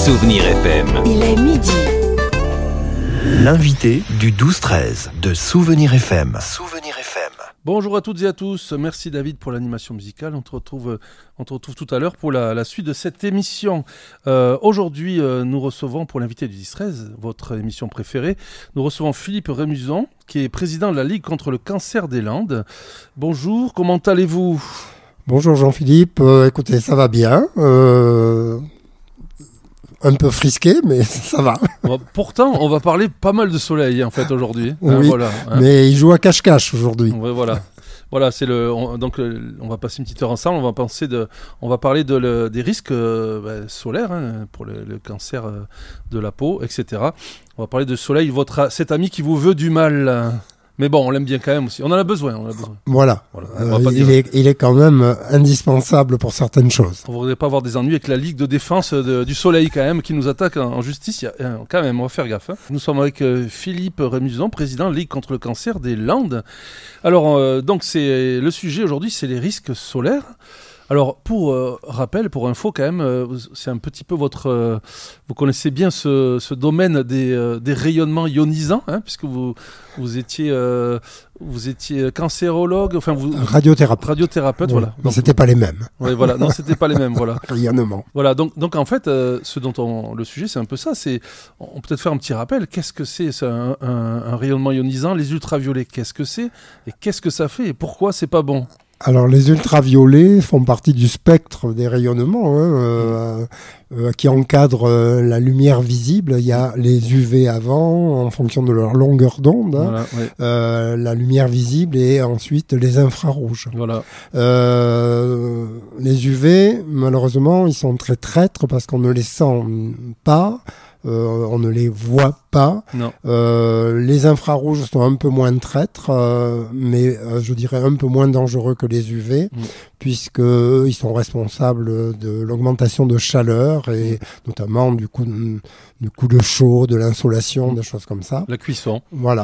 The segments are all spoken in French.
Souvenir FM. Il est midi. L'invité du 12-13 de Souvenir FM. Souvenir FM. Bonjour à toutes et à tous, merci David pour l'animation musicale, on te retrouve tout à l'heure pour la suite de cette émission. Aujourd'hui, nous recevons pour l'invité du 12-13, votre émission préférée, nous recevons Philippe Rémusant, qui est président de la Ligue contre le cancer des Landes. Bonjour, comment allez-vous ? Bonjour Jean-Philippe, écoutez, ça va bien. Un peu frisqué, mais ça va. Pourtant, on va parler pas mal de soleil en fait aujourd'hui. Oui, voilà, mais il joue à cache-cache aujourd'hui. Ouais, voilà. Voilà, on va passer une petite heure ensemble. On va parler des risques solaires pour le cancer de la peau, etc. On va parler de soleil, cet ami qui vous veut du mal. Mais bon, on l'aime bien quand même aussi. On en a besoin. Voilà. Il est quand même indispensable pour certaines choses. On ne voudrait pas avoir des ennuis avec la Ligue de défense du soleil quand même, qui nous attaque en justice. Quand même, on va faire gaffe. Nous sommes avec Philippe Rémusant, président de la Ligue contre le cancer des Landes. Alors, donc, le sujet aujourd'hui, c'est les risques solaires. Alors, pour rappel, pour info quand même, c'est un petit peu vous connaissez bien ce domaine des rayonnements ionisants, puisque vous étiez cancérologue, enfin radiothérapeute, oui, voilà. Mais c'était pas les mêmes. Oui, voilà. Non, c'était pas les mêmes, voilà. Rayonnement. Voilà. Donc en fait, le sujet, c'est un peu ça. On peut peut-être faire un petit rappel. Qu'est-ce que c'est un rayonnement ionisant ? Les ultraviolets, qu'est-ce que c'est ? Et qu'est-ce que ça fait ? Et pourquoi c'est pas bon ? Alors, les ultraviolets font partie du spectre des rayonnements qui encadrent la lumière visible. Il y a les UV avant, en fonction de leur longueur d'onde, voilà, oui. La lumière visible et ensuite les infrarouges. Voilà. Les UV, malheureusement, ils sont très traîtres parce qu'on ne les sent pas. On ne les voit pas. Les infrarouges sont un peu moins traîtres, mais je dirais un peu moins dangereux que les UV, puisqu'ils sont responsables de l'augmentation de chaleur et notamment du coup de chaud, de l'insolation, des choses comme ça. La cuisson. Voilà.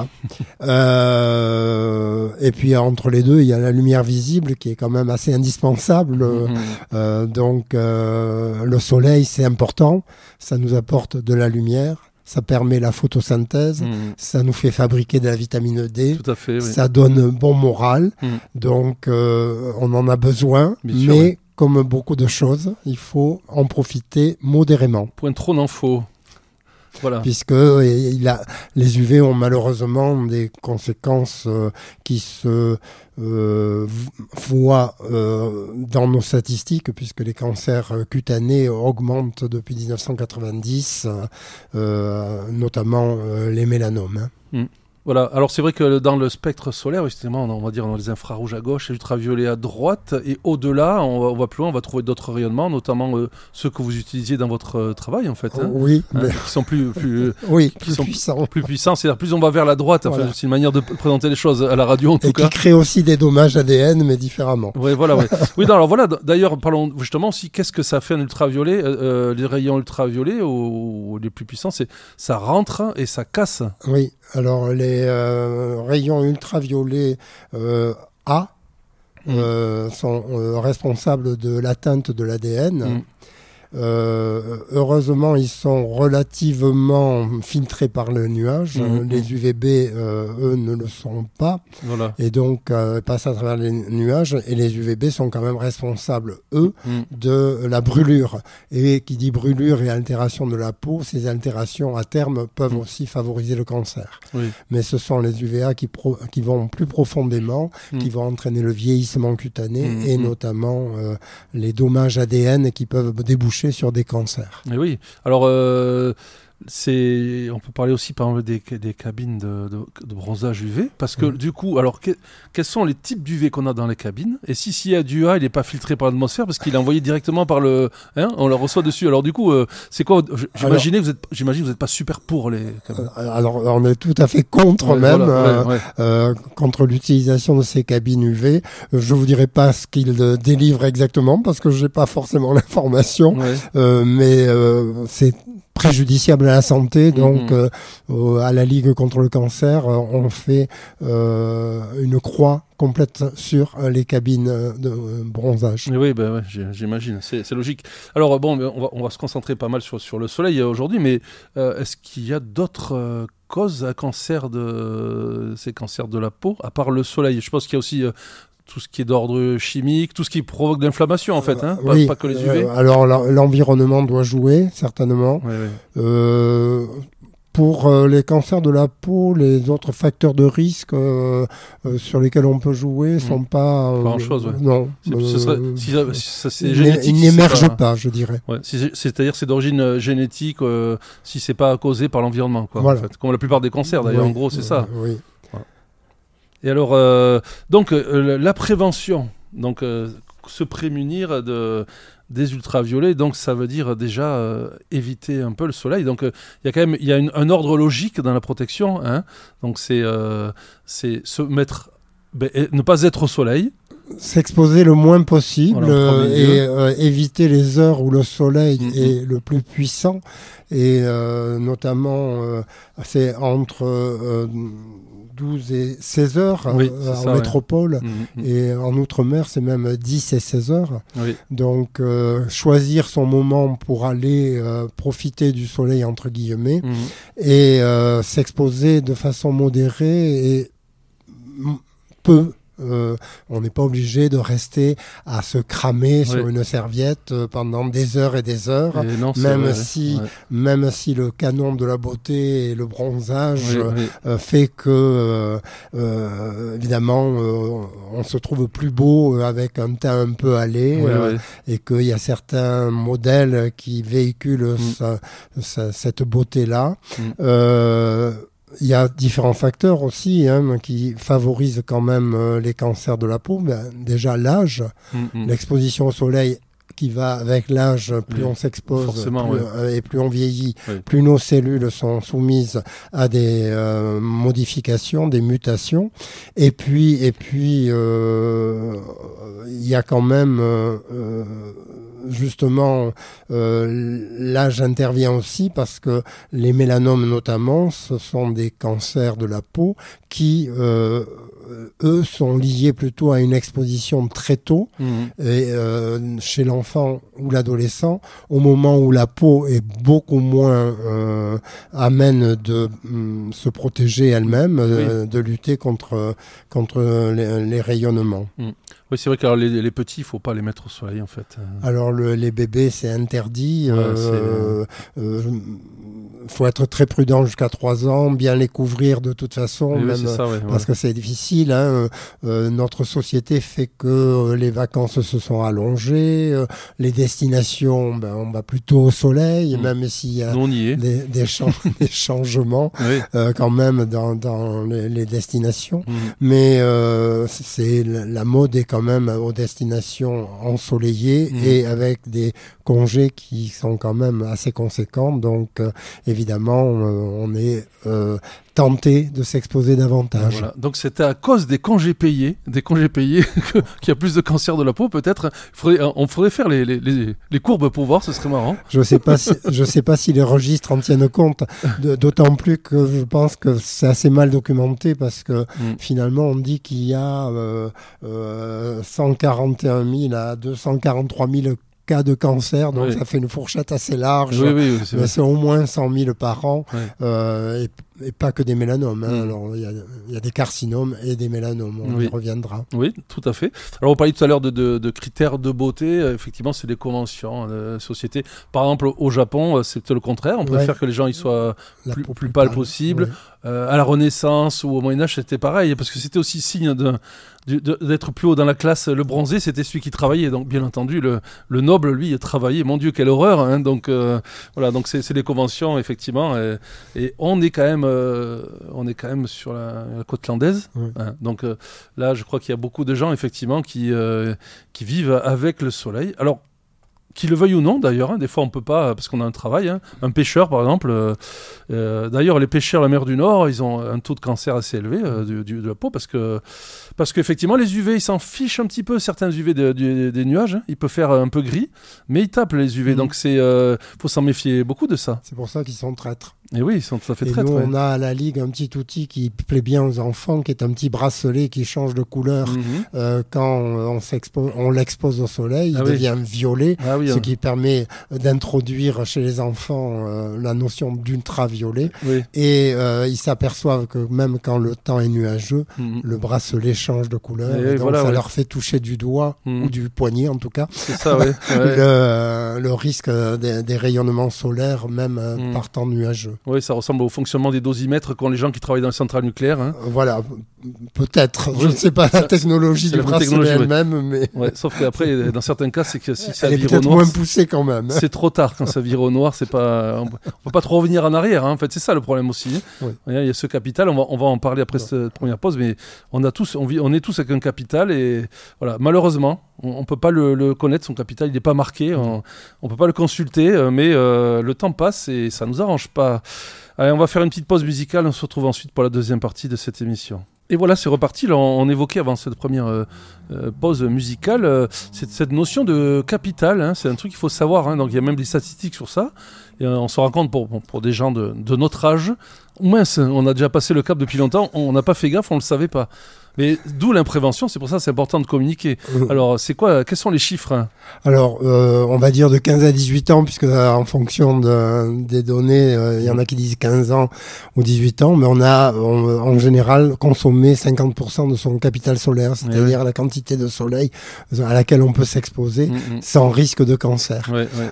Et puis entre les deux, il y a la lumière visible qui est quand même assez indispensable. Donc le soleil, c'est important. Ça nous apporte de la lumière. Ça permet la photosynthèse, ça nous fait fabriquer de la vitamine D, tout à fait, oui. Ça donne bon moral, donc on en a besoin, bien mais sûr, comme beaucoup de choses, il faut en profiter modérément. Point trop n'en faut. Voilà. Puisque les UV ont malheureusement des conséquences qui se voient dans nos statistiques, puisque les cancers cutanés augmentent depuis 1990, notamment les mélanomes. Voilà, alors c'est vrai que dans le spectre solaire, justement, on va dire dans les infrarouges à gauche, les ultraviolets à droite, et au-delà, on va plus loin, on va trouver d'autres rayonnements, notamment ceux que vous utilisiez dans votre travail, en fait. Oui. Qui sont plus puissants. Plus puissants, c'est-à-dire plus on va vers la droite, voilà. Enfin, c'est une manière de présenter les choses à la radio, en tout cas. Et qui crée aussi des dommages ADN, mais différemment. Oui, voilà. Ouais. Oui, non, alors voilà, d'ailleurs, parlons justement aussi, qu'est-ce que ça fait un ultraviolet ? Les rayons ultraviolets, ou les plus puissants, ça rentre et ça casse. Oui. Alors, les rayons ultraviolets A sont responsables de l'atteinte de l'ADN. Heureusement, ils sont relativement filtrés par le nuage. Les UVB, eux, ne le sont pas. Voilà. Et donc, passent à travers les nuages. Et les UVB sont quand même responsables, eux, de la brûlure. Et qui dit brûlure et altération de la peau, ces altérations, à terme, peuvent aussi favoriser le cancer. Oui. Mais ce sont les UVA qui vont plus profondément, qui vont entraîner le vieillissement cutané et notamment les dommages ADN qui peuvent déboucher sur des cancers. Et oui, alors on peut parler aussi par exemple des cabines de bronzage UV, parce que du coup, alors quels sont les types d'UV qu'on a dans les cabines ? Et s'il y a du A, il n'est pas filtré par l'atmosphère parce qu'il est envoyé directement par on le reçoit dessus. Alors du coup, c'est quoi ? J'imagine que vous n'êtes pas super pour les cabines. Alors on est tout à fait contre contre l'utilisation de ces cabines UV. Je vous dirai pas ce qu'ils délivrent exactement parce que j'ai pas forcément l'information, mais c'est préjudiciable à la santé. Donc, à la Ligue contre le cancer, on fait une croix complète sur les cabines de bronzage. Oui, j'imagine, c'est logique. Alors bon, on va se concentrer pas mal sur le soleil aujourd'hui, mais est-ce qu'il y a d'autres causes à ces cancers de la peau, à part le soleil? Je pense qu'il y a aussi tout ce qui est d'ordre chimique, tout ce qui provoque de l'inflammation en fait, hein, oui, pas que les UV. Alors l'environnement doit jouer, certainement. Oui. Pour les cancers de la peau, les autres facteurs de risque sur lesquels on peut jouer sont pas grand-chose. Ouais. Non. C'est génétique. Ils n'émergent pas, je dirais. Ouais, c'est-à-dire c'est d'origine génétique si c'est pas causé par l'environnement, quoi. Voilà. En fait. Comme la plupart des cancers, d'ailleurs. En gros, c'est ça. Oui. Voilà. Et alors, donc la prévention, donc se prémunir des ultraviolets, donc ça veut dire déjà éviter un peu le soleil. Donc il y a un ordre logique dans la protection, hein. Donc c'est se mettre, ne pas être au soleil, s'exposer le moins possible et éviter les heures où le soleil est le plus puissant, et notamment c'est entre 12 et 16 heures en métropole, et en outre-mer c'est même 10 et 16 heures. Donc choisir son moment pour aller profiter du soleil entre guillemets, et s'exposer de façon modérée et peu. On n'est pas obligé de rester à se cramer sur une serviette pendant des heures et des heures, même si le canon de la beauté et le bronzage fait que évidemment on se trouve plus beau avec un teint un peu hâlé, et qu'il y a certains modèles qui véhiculent cette beauté-là. Il y a différents facteurs aussi qui favorisent quand même les cancers de la peau. Déjà l'âge, l'exposition au soleil qui va avec l'âge, plus on s'expose et plus on vieillit, plus nos cellules sont soumises à des modifications, des mutations. Et puis il y a quand même justement l'âge intervient aussi parce que les mélanomes notamment, ce sont des cancers de la peau qui eux sont liés plutôt à une exposition très tôt, et chez l'enfant ou l'adolescent, au moment où la peau est beaucoup moins amène de se protéger elle-même, de lutter contre les rayonnements. Oui, c'est vrai que les petits, il ne faut pas les mettre au soleil, en fait. Alors, les bébés, c'est interdit. Faut être très prudent jusqu'à 3 ans, bien les couvrir de toute façon, parce que c'est difficile. Notre société fait que les vacances se sont allongées, les destinations, on va plutôt au soleil, même s'il y a des changements quand même dans les destinations. Mais c'est la mode est quand même aux destinations ensoleillées et avec des congés qui sont quand même assez conséquents. Donc évidemment, on est tenté de s'exposer davantage. Voilà. Donc c'est à cause des congés payés qu'il y a plus de cancers de la peau, peut-être. On faudrait faire les courbes pour voir, ce serait marrant. Je sais pas si les registres en tiennent compte, d'autant plus que je pense que c'est assez mal documenté, parce que finalement on dit qu'il y a 141 000 à 243 000 cas de cancer, donc ça fait une fourchette assez large. Mais c'est au moins 100 000 par an, et pas que des mélanomes. Alors il y a des carcinomes et des mélanomes, on y reviendra. Oui, tout à fait. Alors on parlait tout à l'heure de critères de beauté, effectivement c'est des conventions de société. Par exemple au Japon, c'est peut-être le contraire, on préfère que les gens ils soient plus pâles possible. À la Renaissance ou au Moyen-Âge c'était pareil, parce que c'était aussi signe d'être plus haut dans la classe. Le bronzé c'était celui qui travaillait, donc bien entendu le noble lui travaillait, mon Dieu quelle horreur, donc voilà, donc c'est des conventions effectivement, et on est quand même sur la côte landaise, donc là je crois qu'il y a beaucoup de gens effectivement qui vivent avec le soleil. Alors Qu'il le veuille ou non, d'ailleurs, hein, des fois on peut pas, parce qu'on a un travail. Hein. Un pêcheur, par exemple, d'ailleurs, les pêcheurs de la mer du Nord, ils ont un taux de cancer assez élevé de la peau, parce qu'effectivement, les UV, ils s'en fichent un petit peu, certains UV des nuages. Hein. Il peut faire un peu gris, mais ils tapent les UV, donc faut s'en méfier beaucoup de ça. C'est pour ça qu'ils sont traîtres. Et oui, ils sont tout à fait traîtres. Nous, on a à la Ligue un petit outil qui plaît bien aux enfants, qui est un petit bracelet qui change de couleur quand on l'expose au soleil. Il devient violet, ce qui permet d'introduire chez les enfants la notion d'ultraviolet. Oui. Et ils s'aperçoivent que même quand le temps est nuageux, le bracelet change de couleur. Et donc ça leur fait toucher du doigt ou du poignet, en tout cas. C'est ça, oui. Le risque des rayonnements solaires, même par temps nuageux. Oui, ça ressemble au fonctionnement des dosimètres qu'ont les gens qui travaillent dans les centrales nucléaires. Hein. Voilà, peut-être. Je ne sais pas la technologie du bracelet elle-même, mais... Ouais, sauf qu'après, dans certains cas, c'est que si ça vire au noir... Elle est peut-être moins poussée quand même. C'est trop tard quand ça vire au noir. C'est pas... On ne peut pas trop revenir en arrière. Hein. En fait, c'est ça le problème aussi. Oui. Il y a ce capital, on va en parler après cette première pause, mais on est tous avec un capital et voilà, malheureusement, on ne peut pas le connaître, son capital, il n'est pas marqué, on ne peut pas le consulter, mais le temps passe et ça ne nous arrange pas. Allez, on va faire une petite pause musicale, on se retrouve ensuite pour la deuxième partie de cette émission. Et voilà, c'est reparti. Là, on évoquait avant cette première pause musicale cette notion de capital. Hein, c'est un truc qu'il faut savoir. Hein, donc, il y a même des statistiques sur ça. Et on se rend compte pour des gens de notre âge. Mince, on a déjà passé le cap depuis longtemps. On n'a pas fait gaffe, on ne le savait pas. Mais d'où l'imprévention, c'est pour ça que c'est important de communiquer. Alors, quels sont les chiffres hein? Alors, on va dire de 15 à 18 ans, puisque en fonction des données, il y en a qui disent 15 ans ou 18 ans, mais on a en général consommé 50% de son capital solaire, c'est-à-dire la quantité de soleil à laquelle on peut s'exposer sans risque de cancer.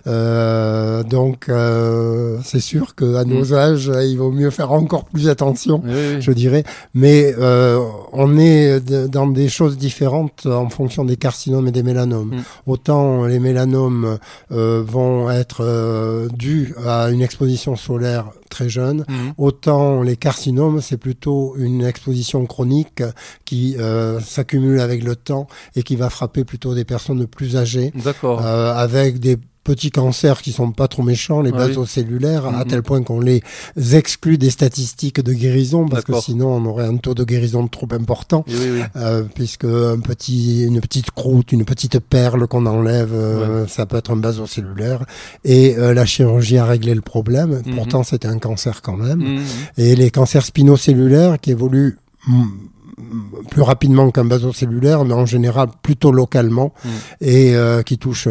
Donc, c'est sûr qu'à nos âges, il vaut mieux faire encore plus attention, je dirais. Mais on est dans des choses différentes en fonction des carcinomes et des mélanomes. Autant les mélanomes vont être dus à une exposition solaire très jeune, autant les carcinomes, c'est plutôt une exposition chronique qui s'accumule avec le temps et qui va frapper plutôt des personnes plus âgées, avec des petits cancers qui sont pas trop méchants, les basocellulaires, à tel point qu'on les exclut des statistiques de guérison, parce que sinon on aurait un taux de guérison trop important, puisque une petite croûte, une petite perle qu'on enlève, ça peut être un basocellulaire, et la chirurgie a réglé le problème, pourtant c'était un cancer quand même, et les cancers spinocellulaires qui évoluent plus rapidement qu'un basocellulaire, mais en général plutôt localement, et qui touche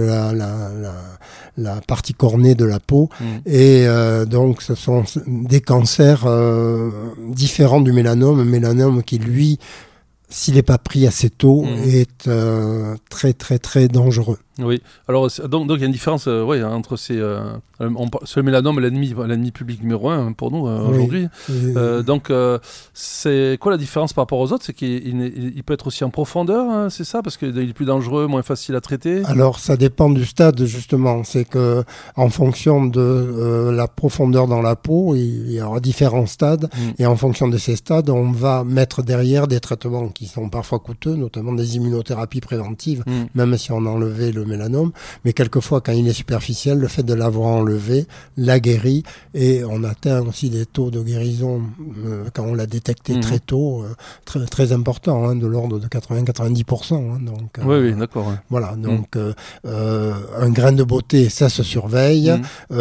la partie cornée de la peau. Et donc, ce sont des cancers différents du mélanome qui, lui, s'il n'est pas pris assez tôt, est très, très, très dangereux. Oui, alors donc il y a une différence entre ce mélanome, l'ennemi public numéro 1 pour nous aujourd'hui. Donc c'est quoi la différence par rapport aux autres? C'est qu'il peut être aussi en profondeur, hein, c'est ça? Parce qu'il est plus dangereux, moins facile à traiter? Alors ça dépend du stade justement. C'est que en fonction de la profondeur dans la peau, il y aura différents stades. Et en fonction de ces stades, on va mettre derrière des traitements qui sont parfois coûteux, notamment des immunothérapies préventives, même si on a enlevé le mélanome, mais quelquefois quand il est superficiel, le fait de l'avoir enlevé la guérit, et on atteint aussi des taux de guérison quand on l'a détecté très tôt, très, très important, hein, de l'ordre de 80-90%. Hein, donc, oui, d'accord. Ouais. Voilà, donc un grain de beauté, ça se surveille.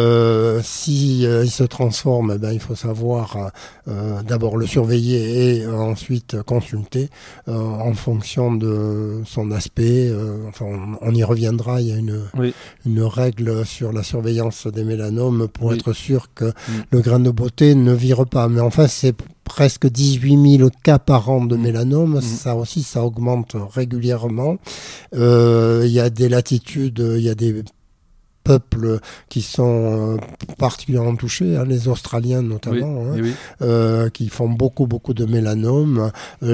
Si il se transforme, il faut savoir d'abord le surveiller et ensuite consulter en fonction de son aspect. Enfin, on y reviendra. Il y a une règle sur la surveillance des mélanomes pour être sûr que le grain de beauté ne vire pas. Mais enfin, c'est presque 18 000 cas par an de mélanome. Ça aussi, ça augmente régulièrement. Il y a des latitudes, il y a des peuples qui sont particulièrement touchés, hein, les Australiens notamment, qui font beaucoup de mélanome.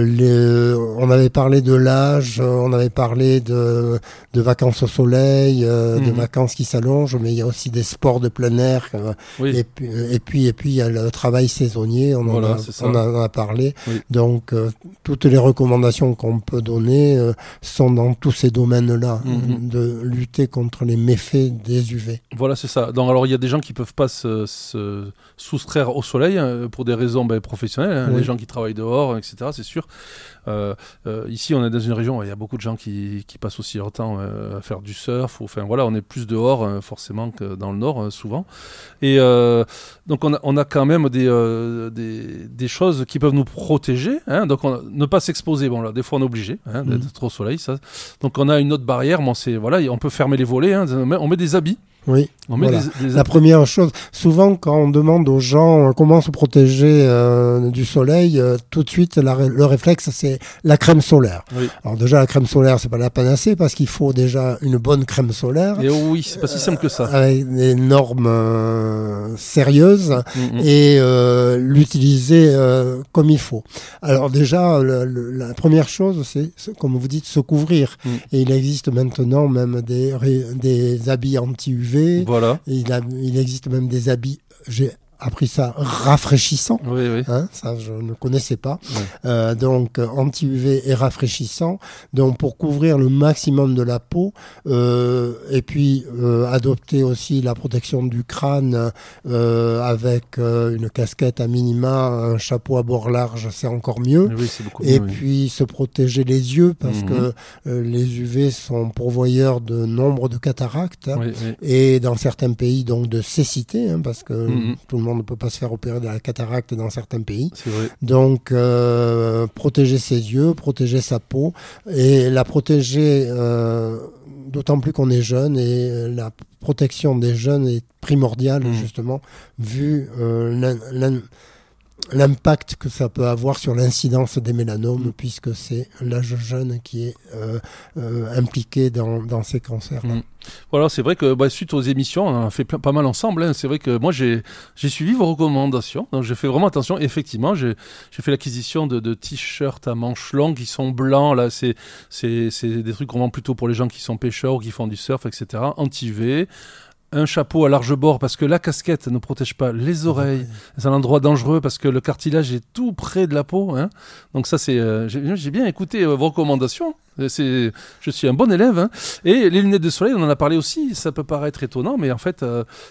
On avait parlé de l'âge, on avait parlé de vacances au soleil, de vacances qui s'allongent, mais il y a aussi des sports de plein air. Et puis il y a le travail saisonnier, on en a parlé. Oui. Donc toutes les recommandations qu'on peut donner sont dans tous ces domaines-là, de lutter contre les méfaits des UV. Voilà, c'est ça. Donc, alors, il y a des gens qui ne peuvent pas se soustraire au soleil pour des raisons professionnelles, les gens qui travaillent dehors, etc., c'est sûr. Ici, on est dans une région où il y a beaucoup de gens qui passent aussi leur temps à faire du surf. On est plus dehors, forcément, que dans le nord, souvent. Et donc, on a quand même des choses qui peuvent nous protéger. Hein. Donc, ne pas s'exposer. Bon, là, des fois, on est obligé d'être trop au soleil. Ça. Donc, on a une autre barrière. On peut fermer les volets. Hein. On met des habits. Oui, la première chose, souvent quand on demande aux gens comment se protéger du soleil, tout de suite le réflexe c'est la crème solaire. Oui. Alors déjà la crème solaire c'est pas la panacée parce qu'il faut déjà une bonne crème solaire. Et oui, c'est pas si simple que ça. Avec des normes sérieuses et l'utiliser comme il faut. Alors déjà la première chose c'est comme vous dites se couvrir. Et il existe maintenant même des habits anti-UV. Voilà. Il existe même des habits, j'ai appris ça, rafraîchissant. Oui. Hein, ça, je ne connaissais pas. Oui. Donc, anti-UV et rafraîchissant. Donc, pour couvrir le maximum de la peau. Et puis, adopter aussi la protection du crâne avec une casquette à minima, un chapeau à bord large, c'est encore mieux. Oui, c'est beaucoup et mieux, puis, se protéger les yeux parce que les UV sont pourvoyeurs de nombre de cataractes. Hein, et dans certains pays, donc, de cécité, hein, parce que tout le monde ne peut pas se faire opérer de la cataracte dans certains pays. C'est vrai. Donc, protéger ses yeux, protéger sa peau et la protéger d'autant plus qu'on est jeune et la protection des jeunes est primordiale justement vu l'impact que ça peut avoir sur l'incidence des mélanomes puisque c'est l'âge jeune qui est impliqué dans ces cancers-là. Voilà, c'est vrai que suite aux émissions, on en a fait pas mal ensemble. Hein. C'est vrai que moi, j'ai suivi vos recommandations. Donc, j'ai fait vraiment attention. Effectivement, j'ai fait l'acquisition de t-shirts à manches longues qui sont blancs. Là, c'est des trucs qu'on vend plutôt pour les gens qui sont pêcheurs ou qui font du surf, etc. Anti-UV. Un chapeau à large bord parce que la casquette ne protège pas les oreilles. C'est un endroit dangereux parce que le cartilage est tout près de la peau. Hein. Donc ça, j'ai bien écouté vos recommandations. Je suis un bon élève. Hein. Et les lunettes de soleil, on en a parlé aussi. Ça peut paraître étonnant, mais en fait,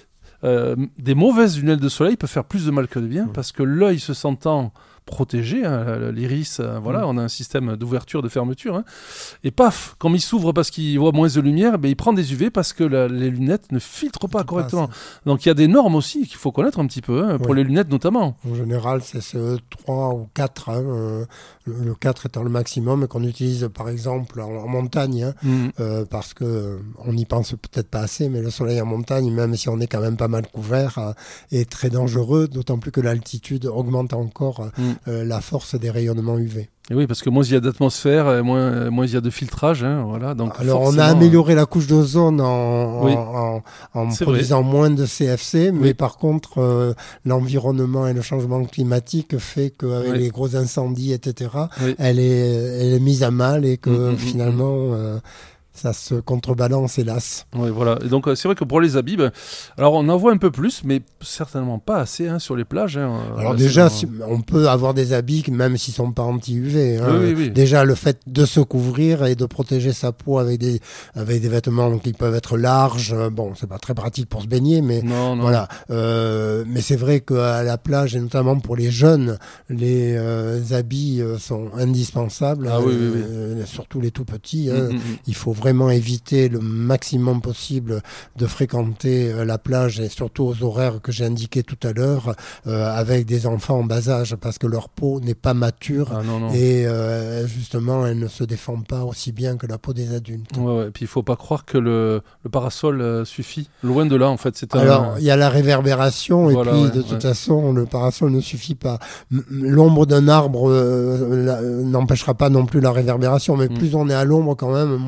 des mauvaises lunettes de soleil peuvent faire plus de mal que de bien parce que l'œil se sentant protégé, hein, l'iris, on a un système d'ouverture, de fermeture, hein, et paf, comme il s'ouvre parce qu'il voit moins de lumière, il prend des UV parce que les lunettes ne filtrent pas correctement. Donc il y a des normes aussi qu'il faut connaître un petit peu, hein, pour les lunettes notamment. En général, c'est ce 3 ou 4, hein, le 4 étant le maximum, qu'on utilise par exemple en montagne, hein, parce qu'on n'y pense peut-être pas assez, mais le soleil en montagne, même si on est quand même pas mal couvert, est très dangereux, d'autant plus que l'altitude augmente encore la force des rayonnements UV. Et oui, parce que moins il y a d'atmosphère, moins il y a de filtrage. Hein, voilà, donc alors, on a amélioré la couche d'ozone en produisant moins de CFC, mais par contre, l'environnement et le changement climatique fait qu'avec les gros incendies, etc., elle est mise à mal et que finalement... ça se contrebalance, hélas. Oui, voilà. Et donc, c'est vrai que pour les habits, alors on en voit un peu plus, mais certainement pas assez sur les plages. Hein. Alors déjà, on peut avoir des habits, même s'ils ne sont pas anti-UV. Hein. Oui. Déjà, le fait de se couvrir et de protéger sa peau avec des vêtements qui peuvent être larges, bon, c'est pas très pratique pour se baigner, mais voilà. Mais c'est vrai qu'à la plage, et notamment pour les jeunes, les habits sont indispensables, surtout les tout petits. Hein. Il faut vraiment éviter le maximum possible de fréquenter la plage et surtout aux horaires que j'ai indiqués tout à l'heure avec des enfants en bas âge parce que leur peau n'est pas mature et justement elle ne se défend pas aussi bien que la peau des adultes. Et puis il ne faut pas croire que le parasol suffit. Loin de là en fait. Alors il y a la réverbération et puis de toute façon le parasol ne suffit pas. L'ombre d'un arbre n'empêchera pas non plus la réverbération mais plus on est à l'ombre quand même moins on a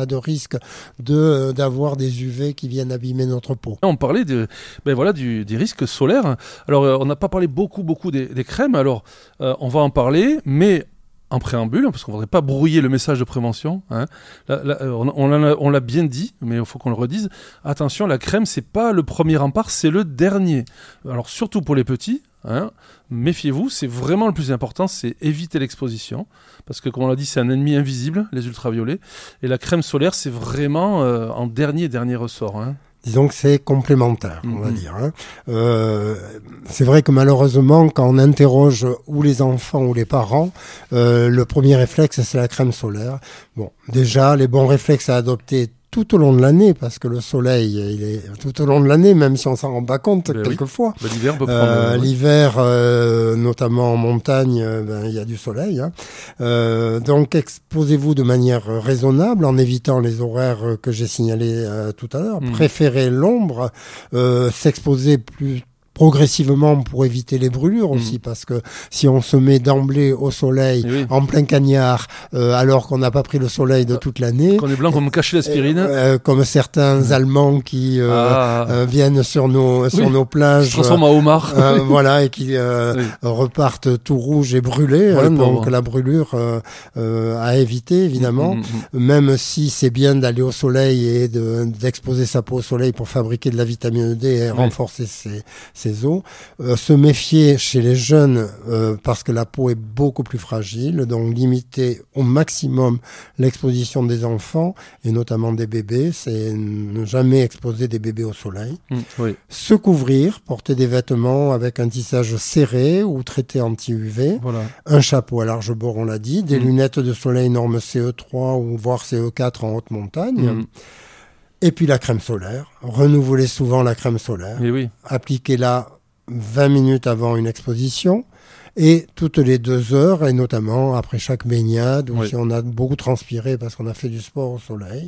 a de risque d'avoir des UV qui viennent abîmer notre peau. On parlait des risques solaires. Alors, on n'a pas parlé beaucoup des crèmes. Alors, on va en parler, mais en préambule, parce qu'on ne voudrait pas brouiller le message de prévention. Hein. On l'a bien dit, mais il faut qu'on le redise. Attention, la crème, c'est pas le premier rempart, c'est le dernier. Alors, surtout pour les petits, hein, méfiez-vous, c'est vraiment le plus important, c'est éviter l'exposition. Parce que, comme on l'a dit, c'est un ennemi invisible, les ultraviolets. Et la crème solaire, c'est vraiment en dernier ressort. Hein. Disons que c'est complémentaire, on va dire. Hein. C'est vrai que malheureusement, quand on interroge ou les enfants ou les parents, le premier réflexe, c'est la crème solaire. Bon, déjà, les bons réflexes à adopter tout au long de l'année, parce que le soleil, il est tout au long de l'année, même si on s'en rend pas compte quelquefois. Oui. L'hiver, on peut prendre... L'hiver, notamment en montagne, il y a du soleil. Hein. Donc, exposez-vous de manière raisonnable, en évitant les horaires que j'ai signalés tout à l'heure. Préférez l'ombre, s'exposer plus progressivement pour éviter les brûlures aussi, parce que si on se met d'emblée au soleil en plein cagnard alors qu'on n'a pas pris le soleil de toute l'année, qu'on est blanc comme cacher l'aspirine, comme certains Allemands qui viennent sur nos plages, se transforment en homard, voilà, et qui repartent tout rouges et brûlés, donc la brûlure à éviter évidemment, même si c'est bien d'aller au soleil et d'exposer sa peau au soleil pour fabriquer de la vitamine D et renforcer ses os, se méfier chez les jeunes parce que la peau est beaucoup plus fragile, donc limiter au maximum l'exposition des enfants et notamment des bébés, c'est ne jamais exposer des bébés au soleil. Se couvrir, porter des vêtements avec un tissage serré ou traité anti-UV, un chapeau à large bord, on l'a dit, des lunettes de soleil norme CE3 ou voire CE4 en haute montagne. Et puis la crème solaire, renouvelez souvent la crème solaire, appliquez-la 20 minutes avant une exposition et toutes les 2 heures, et notamment après chaque baignade ou si on a beaucoup transpiré parce qu'on a fait du sport au soleil.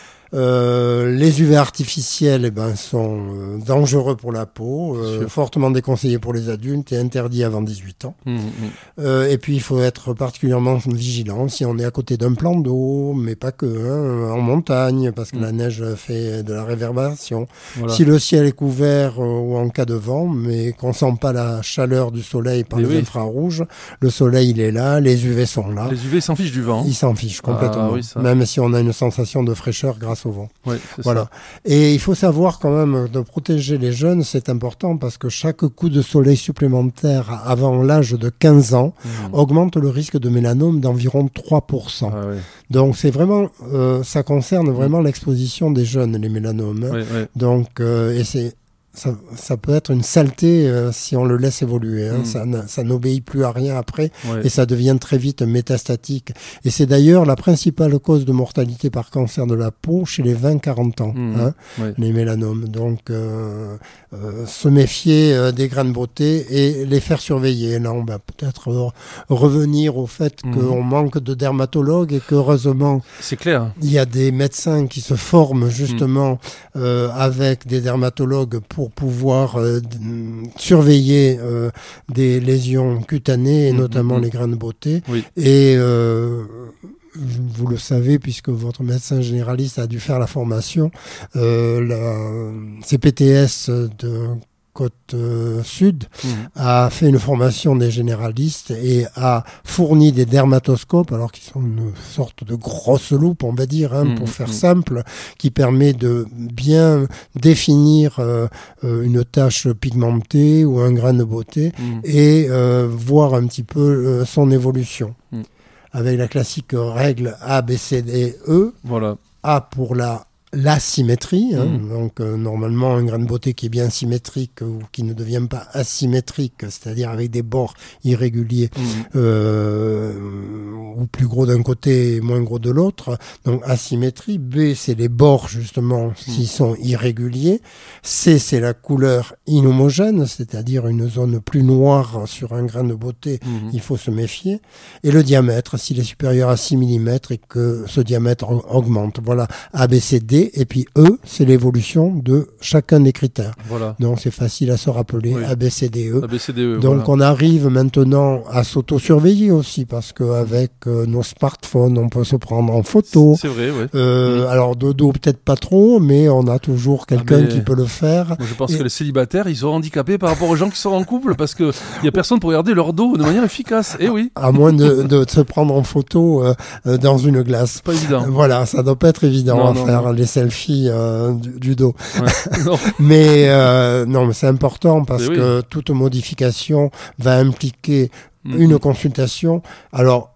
Les UV artificiels sont dangereux pour la peau, fortement déconseillés pour les adultes et interdits avant 18 ans. Et puis il faut être particulièrement vigilant si on est à côté d'un plan d'eau, mais pas que, en montagne, parce que la neige fait de la réverbération. Si le ciel est couvert ou en cas de vent, mais qu'on sent pas la chaleur du soleil par les infrarouges, le soleil il est là, les UV sont là. Les UV s'en fichent du vent. Ils s'en fichent complètement, même si on a une sensation de fraîcheur grâce au vent. Ça. Et il faut savoir quand même de protéger les jeunes, c'est important parce que chaque coup de soleil supplémentaire avant l'âge de 15 ans augmente le risque de mélanome d'environ 3%. Donc c'est vraiment, ça concerne vraiment l'exposition des jeunes, les mélanomes. Donc, et ça peut être une saleté si on le laisse évoluer. Ça n'obéit plus à rien après et ça devient très vite métastatique. Et c'est d'ailleurs la principale cause de mortalité par cancer de la peau chez les 20-40 ans, les mélanomes. Donc, se méfier des grains de beauté et les faire surveiller. Là, on va peut-être revenir au fait qu'on manque de dermatologues et qu'heureusement, c'est clair. Il y a des médecins qui se forment justement avec des dermatologues pour pouvoir surveiller des lésions cutanées et notamment les grains de beauté. Et vous le savez puisque votre médecin généraliste a dû faire la formation, la CPTS de Côte Sud a fait une formation des généralistes et a fourni des dermatoscopes, alors qu'ils sont une sorte de grosse loupe, on va dire, pour faire simple, qui permet de bien définir une tache pigmentée ou un grain de beauté et voir un petit peu son évolution. Avec la classique règle A, B, C, D, E. A pour l'asymétrie, donc normalement un grain de beauté qui est bien symétrique ou qui ne devient pas asymétrique, c'est-à-dire avec des bords irréguliers ou plus gros d'un côté et moins gros de l'autre, donc asymétrie. B, c'est les bords justement s'ils sont irréguliers. C, c'est la couleur inhomogène, c'est-à-dire une zone plus noire sur un grain de beauté, il faut se méfier. Et le diamètre, s'il est supérieur à 6 mm et que ce diamètre augmente. Voilà, A, B, C, D. et puis E, c'est l'évolution de chacun des critères. Voilà. Donc c'est facile à se rappeler, Oui. A, B, C, D, E. A, B, C, D, E, Donc voilà. on arrive maintenant à s'auto-surveiller aussi, parce qu'avec nos smartphones, on peut se prendre en photo. C'est vrai, oui. Alors de dos peut-être pas trop, mais on a toujours quelqu'un mais- qui peut le faire. Moi, je pense Et- que les célibataires, ils sont handicapés par rapport aux gens qui sont en couple parce qu'il n'y a personne pour regarder leur dos de manière efficace. Eh oui, À moins de se prendre en photo dans une glace. c'est pas évident. Voilà, ça doit pas être évident Non, à non, faire non. les selfies du dos. Ouais. Non. Mais non, mais c'est important parce Mais oui. que toute modification va impliquer Mhm. une consultation. Alors,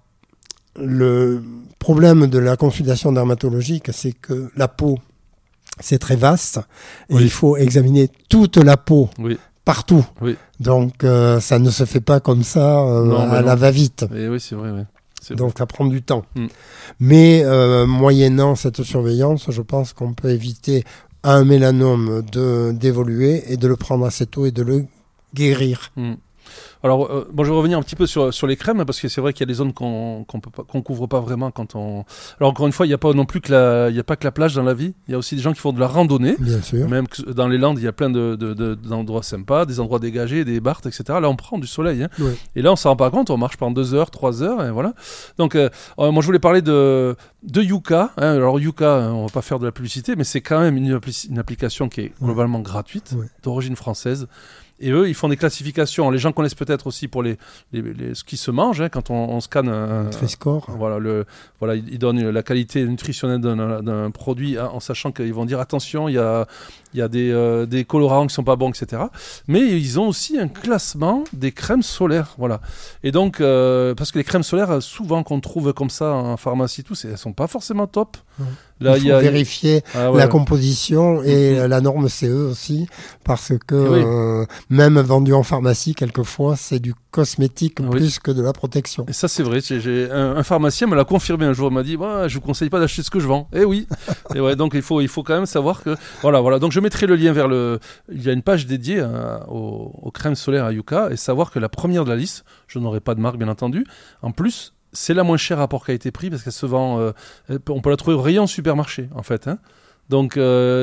le problème de la consultation dermatologique, c'est que la peau, c'est très vaste et Oui. il faut examiner toute la peau Oui, partout. oui. Donc, ça ne se fait pas comme ça Non, mais à la non. va-vite. Et oui, c'est vrai. Oui. C'est Donc, ça prend du temps. Mm. Mais moyennant cette surveillance, je pense qu'on peut éviter à un mélanome d'évoluer et de le prendre assez tôt et de le guérir. vrai. Alors, bon, je vais revenir un petit peu sur les crèmes parce que c'est vrai qu'il y a des zones qu'on couvre pas vraiment quand on. Alors encore une fois, il n'y a pas non plus il y a pas que la plage dans la vie. Il y a aussi des gens qui font de la randonnée. Bien sûr. Même que dans les Landes, il y a plein d'endroits sympas, des endroits dégagés, des barthes, etc. Là, on prend du soleil. Hein. Oui. Et là, on s'en rend pas compte. On marche pendant 2 heures, 3 heures, et voilà. Donc, moi, je voulais parler de Yuka. Hein. Alors, Yuka, on va pas faire de la publicité, mais c'est quand même une application qui est globalement gratuite, Oui. d'origine française. Et eux, ils font des classifications. Les gens connaissent peut-être aussi pour ce qui se mange, hein, quand on scanne un Nutri-Score. Voilà, ils donnent la qualité nutritionnelle d'un produit hein, en sachant qu'ils vont dire attention, il y a des colorants qui sont pas bons, etc. Mais ils ont aussi un classement des crèmes solaires, voilà. Et donc, parce que les crèmes solaires, souvent qu'on trouve comme ça en pharmacie, elles sont pas forcément top. Non. Là, Il faut vérifier Ah ouais. la composition et la norme CE aussi, parce que Oui. même vendu en pharmacie, quelquefois, c'est du cosmétique Oui. plus que de la protection. Et ça, c'est vrai. J'ai un pharmacien me l'a confirmé un jour. Il m'a dit je vous conseille pas d'acheter ce que je vends. Eh oui. Et ouais, donc il faut quand même savoir que voilà. Donc je mettrai le lien vers il y a une page dédiée aux crèmes solaires à Yuka et savoir que la première de la liste, je n'aurai pas de marque bien entendu. En plus, c'est la moins chère rapport qualité-prix parce qu'elle se vend. On peut la trouver au rayon supermarché en fait. Hein. Donc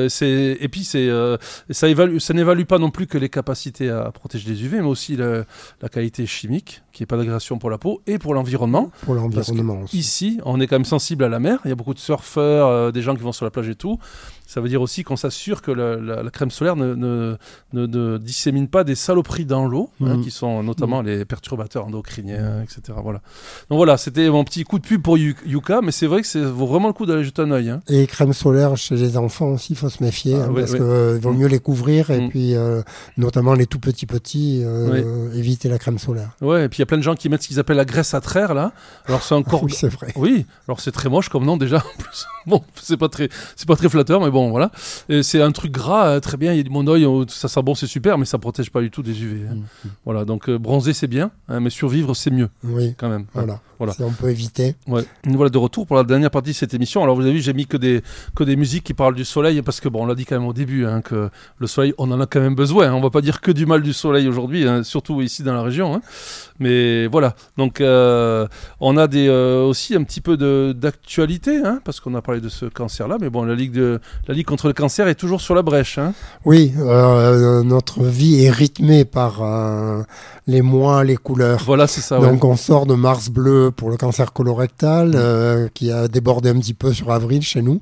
ça n'évalue pas non plus que les capacités à protéger les UV, mais aussi la qualité chimique, qui n'est pas d'agression pour la peau et pour l'environnement. Pour l'environnement aussi. Ici, on est quand même sensible à la mer. Il y a beaucoup de surfeurs, des gens qui vont sur la plage et tout. Ça veut dire aussi qu'on s'assure que la crème solaire ne dissémine pas des saloperies dans l'eau, hein, qui sont notamment les perturbateurs endocriniens, etc. Voilà. Donc voilà, c'était mon petit coup de pub pour Yuka, mais c'est vrai que ça vaut vraiment le coup d'aller jeter un œil. Hein. Et crème solaire chez les enfants aussi, il faut se méfier, parce qu'il vaut mieux les couvrir et puis notamment les tout petits, éviter la crème solaire. Ouais, et puis il y a plein de gens qui mettent ce qu'ils appellent la graisse à traire là. Alors c'est encore. Oui, c'est vrai. Oui, alors c'est très moche comme nom déjà en plus. Bon, c'est pas très flatteur, mais bon, voilà. Et c'est un truc gras, très bien. Il y a du monoï, ça sent bon, c'est super, mais ça protège pas du tout des UV. Hein. Voilà, donc bronzer c'est bien, hein, mais survivre c'est mieux. Oui, quand même. voilà. Voilà. Si on peut éviter. Ouais. Nous voilà de retour pour la dernière partie de cette émission. Alors vous avez vu, j'ai mis que des musiques qui parlent du soleil parce que bon, on l'a dit quand même au début, hein, que le soleil, on en a quand même besoin. Hein. On va pas dire que du mal du soleil aujourd'hui, hein, surtout ici dans la région. Hein. Mais voilà. Donc on a aussi un petit peu d'actualité, hein, parce qu'on a parlé de ce cancer-là. Mais bon, la Ligue contre le cancer est toujours sur la brèche. Hein. Oui, notre vie est rythmée par les mois, les couleurs. Voilà, c'est ça. Donc on sort de Mars bleu pour le cancer colorectal, qui a débordé un petit peu sur avril chez nous,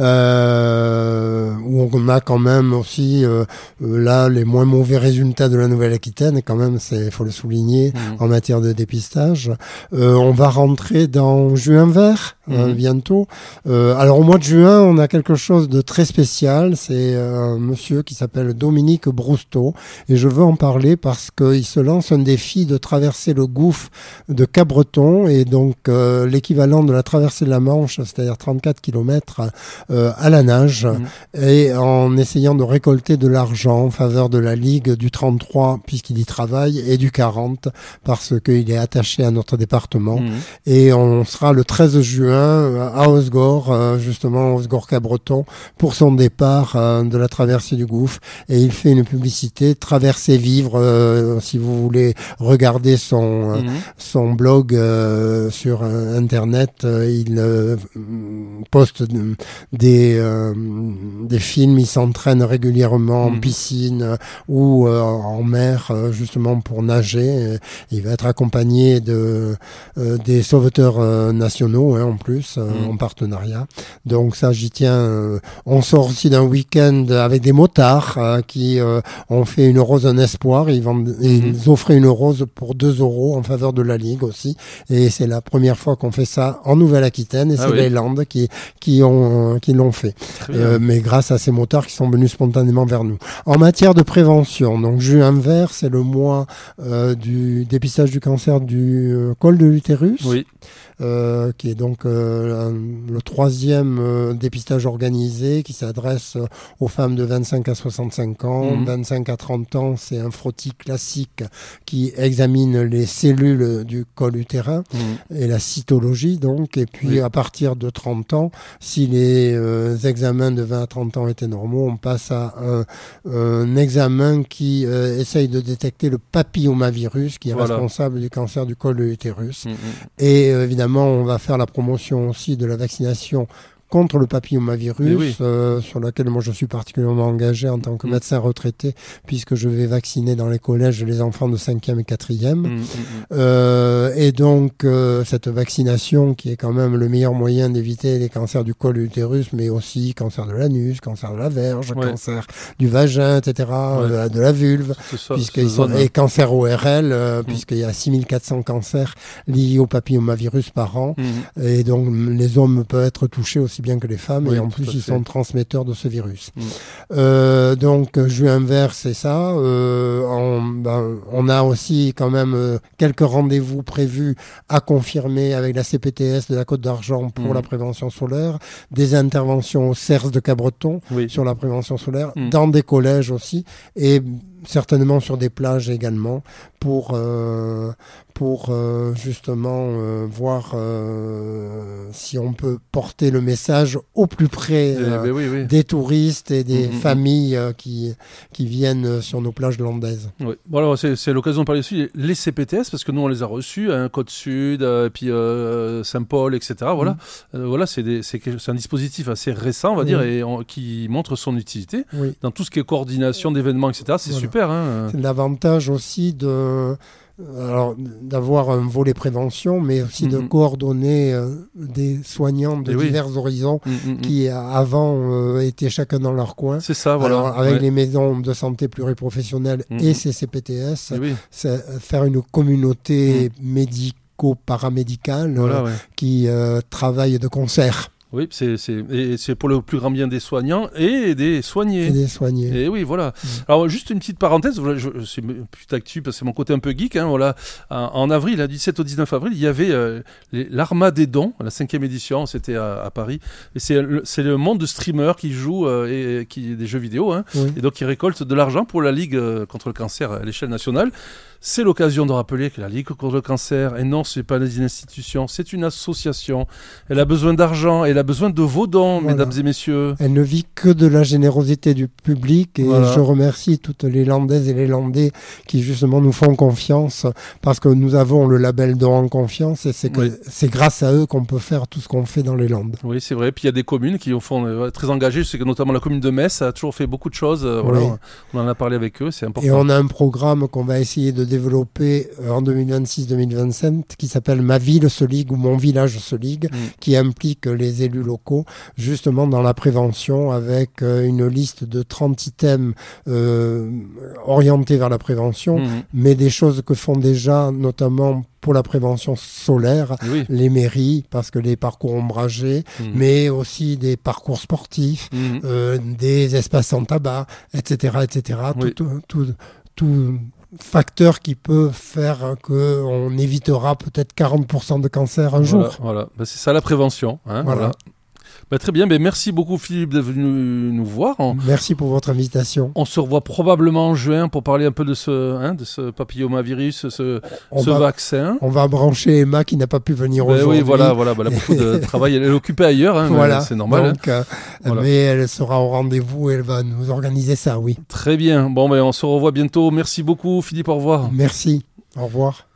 où on a quand même aussi là les moins mauvais résultats de la Nouvelle-Aquitaine, quand même, faut le souligner, en matière de dépistage. On va rentrer dans juin vert bientôt. Alors au mois de juin, on a quelque chose de très spécial. C'est un monsieur qui s'appelle Dominique Brousteau, et je veux en parler parce qu'il se lance un défi de traverser le gouffre de Cabreton, et donc l'équivalent de la traversée de la Manche, c'est-à-dire 34 km à la nage, et en essayant de récolter de l'argent en faveur de la Ligue du 33, puisqu'il y travaille, et du 40, parce qu'il est attaché à notre département. Et on sera le 13 juin à Osgore, justement Osgore-Cabreton, pour son départ de la traversée du gouffre, et il fait une publicité Traverser Vivre. Si vous voulez regarder son blog sur internet, il poste des films, il s'entraîne régulièrement en piscine ou en mer, justement pour nager. Il va être accompagné des sauveteurs nationaux, en plus, en partenariat. Donc ça, j'y tiens. On sort aussi d'un week-end avec des motards qui ont fait une rose un espoir. Ils offraient une rose pour 2 € en faveur de la Ligue aussi. Et c'est la première fois qu'on fait ça en Nouvelle-Aquitaine, et c'est les Landes qui l'ont fait. Mais grâce à ces motards qui sont venus spontanément vers nous. En matière de prévention, donc juin vert, c'est le mois du dépistage du cancer du col de l'utérus. Oui. Qui est donc le 3e dépistage organisé qui s'adresse aux femmes de 25 à 65 ans. 25 à 30 ans, c'est un frottis classique qui examine les cellules du col utérin et la cytologie, donc. Et puis à partir de 30 ans, si les examens de 20 à 30 ans étaient normaux, on passe à un examen qui essaye de détecter le papillomavirus qui est responsable du cancer du col de l'utérus. Et évidemment, on va faire la promotion aussi de la vaccination contre le papillomavirus, sur laquelle moi je suis particulièrement engagé en tant que médecin retraité, puisque je vais vacciner dans les collèges les enfants de 5e et 4e. Et donc, cette vaccination qui est quand même le meilleur moyen d'éviter les cancers du col de l'utérus, mais aussi cancer de l'anus, cancer de la verge, cancer du vagin, etc., de la vulve, et cancer ORL, puisqu'il y a 6400 cancers liés au papillomavirus par an. Et donc, les hommes peuvent être touchés aussi bien que les femmes, et en plus ils sont transmetteurs de ce virus. Donc juin vert, c'est ça. On a aussi quand même quelques rendez-vous prévus à confirmer avec la CPTS de la Côte d'Argent pour la prévention solaire, des interventions au CERS de Cabreton sur la prévention solaire, dans des collèges aussi, et certainement sur des plages également, pour justement voir si on peut porter le message au plus près des touristes et des familles qui viennent sur nos plages landaises. Voilà, c'est l'occasion de parler aussi les CPTS, parce que nous on les a reçus, Côte Sud, puis Saint-Paul, etc. Voilà, c'est un dispositif assez récent, on va dire, et qui montre son utilité dans tout ce qui est coordination d'événements, etc. C'est super. C'est l'avantage aussi d'avoir un volet prévention, mais aussi de coordonner des soignants de divers horizons qui avant étaient chacun dans leur coin. C'est ça, voilà. Alors, avec les maisons de santé pluriprofessionnelles et ces CPTS, c'est faire une communauté médico-paramédicale qui travaille de concert. Oui, c'est pour le plus grand bien des soignants et des soignés. Et oui, voilà. Alors, juste une petite parenthèse, c'est une petite actu, parce que c'est mon côté un peu geek. En avril, du 17 au 19 avril, il y avait l'Arma des dons, la 5e édition, c'était à Paris. Et c'est le monde de streamers qui jouent des jeux vidéo, et donc qui récoltent de l'argent pour la Ligue contre le cancer à l'échelle nationale. C'est l'occasion de rappeler que la Ligue contre le cancer, et non, ce n'est pas une institution, c'est une association. Elle a besoin d'argent, elle a besoin de vos dons, mesdames et messieurs. Elle ne vit que de la générosité du public, et je remercie toutes les Landaises et les Landais qui justement nous font confiance, parce que nous avons le label don en confiance, et c'est grâce à eux qu'on peut faire tout ce qu'on fait dans les Landes. Oui, c'est vrai. Puis il y a des communes qui sont très engagées. Je sais que notamment la commune de Metz a toujours fait beaucoup de choses. On en a parlé avec eux, c'est important. Et on a un programme qu'on va essayer de développé en 2026-2027 qui s'appelle Ma ville se ligue ou Mon village se ligue, qui implique les élus locaux justement dans la prévention, avec une liste de 30 items orientés vers la prévention, mais des choses que font déjà notamment pour la prévention solaire, les mairies, parce que les parcours ombragés, mais aussi des parcours sportifs, des espaces sans tabac, etc., etc. Tout facteur qui peut faire qu'on évitera peut-être 40% de cancer un jour. Voilà. C'est ça la prévention. Voilà. Très bien, merci beaucoup Philippe d'être venu nous voir. Merci pour votre invitation. On se revoit probablement en juin pour parler un peu de ce papillomavirus, ce vaccin. On va brancher Emma qui n'a pas pu venir aujourd'hui. Oui, voilà, elle a beaucoup de travail, elle est occupée ailleurs, voilà. C'est normal. Donc, voilà. Mais elle sera au rendez-vous et elle va nous organiser ça, oui. Très bien, on se revoit bientôt. Merci beaucoup Philippe, au revoir. Merci, au revoir.